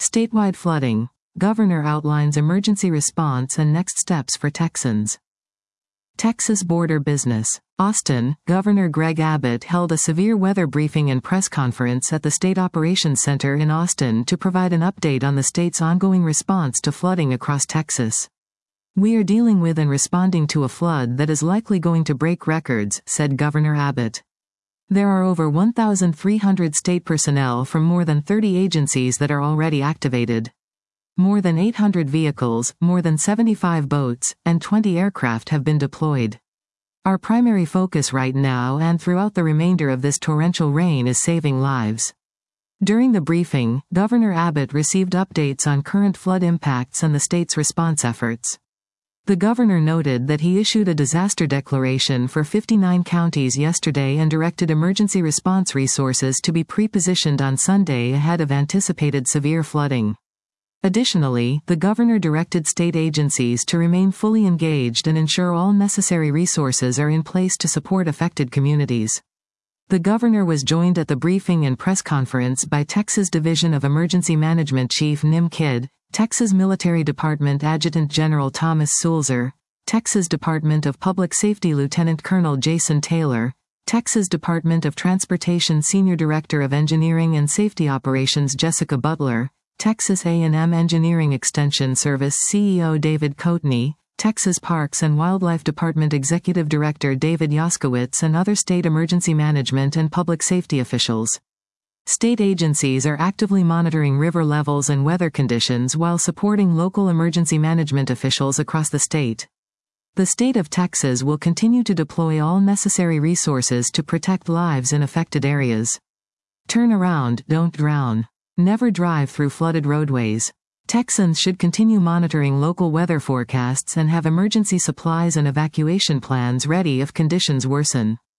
Statewide flooding. Governor outlines emergency response and next steps for Texans. Texas border business. Austin, Governor Greg Abbott held a severe weather briefing and press conference at the State Operations Center in Austin to provide an update on the state's ongoing response to flooding across Texas. "We are dealing with and responding to a flood that is likely going to break records," said Governor Abbott. There are over 1,300 state personnel from more than 30 agencies that are already activated. More than 800 vehicles, more than 75 boats, and 20 aircraft have been deployed. Our primary focus right now and throughout the remainder of this torrential rain is saving lives. During the briefing, Governor Abbott received updates on current flood impacts and the state's response efforts. The governor noted that he issued a disaster declaration for 59 counties yesterday and directed emergency response resources to be pre-positioned on Sunday ahead of anticipated severe flooding. Additionally, the governor directed state agencies to remain fully engaged and ensure all necessary resources are in place to support affected communities. The governor was joined at the briefing and press conference by Texas Division of Emergency Management Chief Nim Kidd, Texas Military Department Adjutant General Thomas Sulzer, Texas Department of Public Safety Lieutenant Colonel Jason Taylor, Texas Department of Transportation Senior Director of Engineering and Safety Operations Jessica Butler, Texas A&M Engineering Extension Service CEO David Coatney, Texas Parks and Wildlife Department Executive Director David Yoskowitz, and other state emergency management and public safety officials. State agencies are actively monitoring river levels and weather conditions while supporting local emergency management officials across the state. The state of Texas will continue to deploy all necessary resources to protect lives in affected areas. Turn around, don't drown. Never drive through flooded roadways. Texans should continue monitoring local weather forecasts and have emergency supplies and evacuation plans ready if conditions worsen.